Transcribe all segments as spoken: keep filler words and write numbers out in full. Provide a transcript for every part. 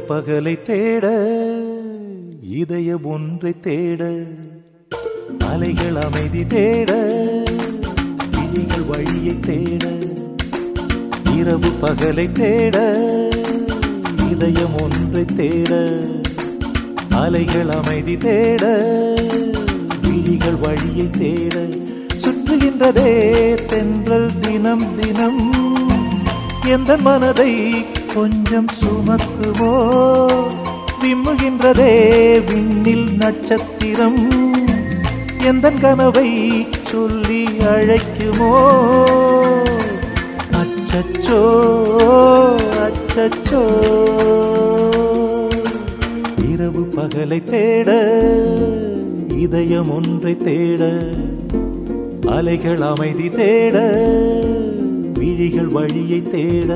பகலை தேட இதயம் ஒன்றை தேட அலைகள் அமைதி தேட விழிகள் வழியை தேட இரவு பகலை தேட இதயம் ஒன்றை தேட அலைகள் அமைதி தேட விழிகள் வழியை தேட சுற்றுகின்றதே தென்றல் தினம் தினம் எந்த மனதை கொஞ்சம் சுமக்குமோ விம்முகின்றதே விண்ணில் நட்சத்திரம் எந்த கனவை சொல்லி அழைக்குமோ அச்சச்சோ அச்சச்சோ இரவு பகலை தேட இதயம் ஒன்றை தேட அலைகள் அமைதி தேட விழிகள் வழியை தேட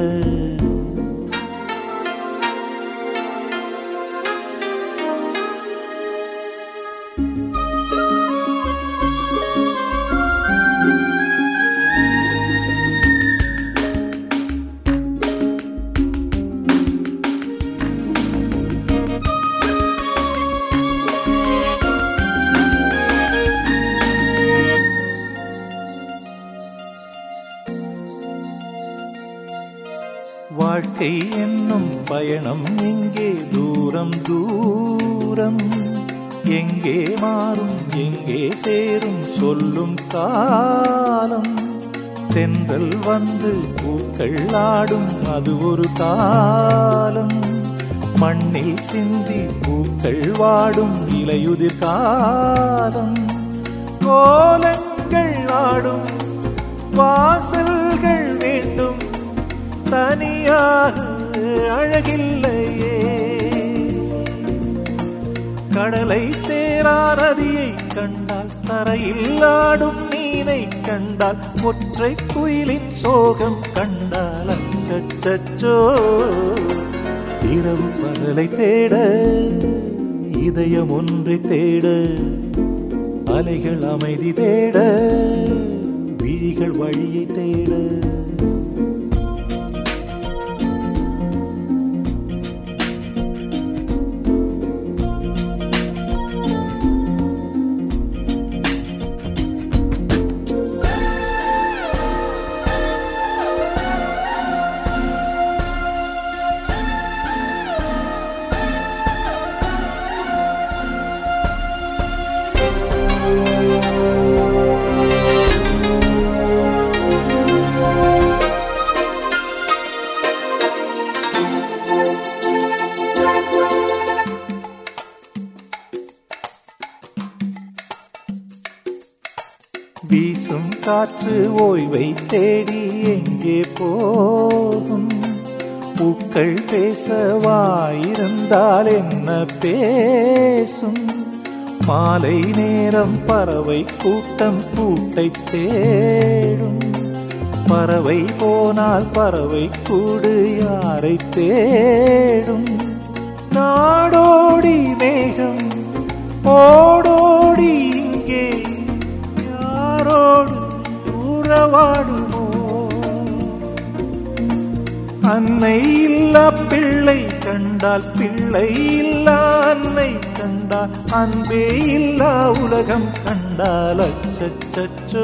வாழ்க்கை என்னும் பயணம் எங்கே தூரம் தூரம் எங்கே மாறும் எங்கே சேரும் சொல்லும் காலம் தென்றல் வந்து பூக்கள் ஆடும் அது ஒரு காலம் மண்ணில் சிந்தி பூக்கள் வாடும் இலையுதிர் காலம் கோலங்கள் ஆடும் வாசல்கள் வேண்டும் தனியாக அழகில்லையே கடலை சேரா நதியை கண்டால் தரையில் ஆடும் மீனை கண்டால் ஒற்றை குயிலின் சோகம் கண்டால் அச்சச்சோ இரவு பகலை தேட இதயம் ஒன்றை தேட அலைகள் அமைதி தேட விழிகள் வழியை தேட வீசும் காற்று ஓய்வை தேடி எங்கே போகும் பூக்கள் பேசவாயிருந்தால் என்ன பேசும் மாலை நேரம் பறவை கூட்டம் கூட்டை தேடும் பறவை போனால் பறவை கூடு யாரை தேடும் நாடோடி மேகம் ஓடோடி இங்கே உறவாடுமோ அன்னை இல்லா பிள்ளை கண்டால் பிள்ளை இல்லா அன்னை கண்டால் அன்பே இல்லா உலகம் கண்டால் அச்சச்சோ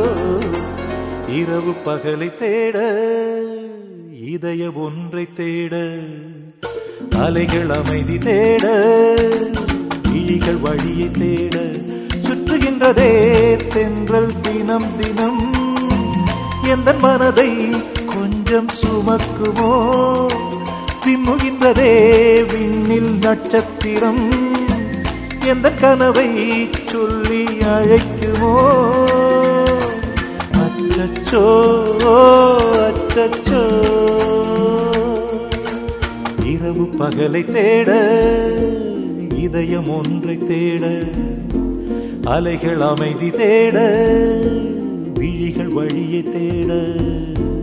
இரவு பகலை தேட இதயம் ஒன்றை தேட அலைகள் அமைதி தேட விழிகள் வழியை தேட சுற்றுகின்றதே தென்றல் தினம் தினம் எந்த மனதை கொஞ்சம் சுமக்குமோ விம்முகின்றதே விண்ணில் நட்சத்திரம் எந்த கனவை சொல்லி அழைக்குமோ அச்சச்சோ அச்சச்சோ இரவு பகலை தேட இதயம் ஒன்றை தேட அலைகள் அமைதி தேட விழிகள் வழியை தேட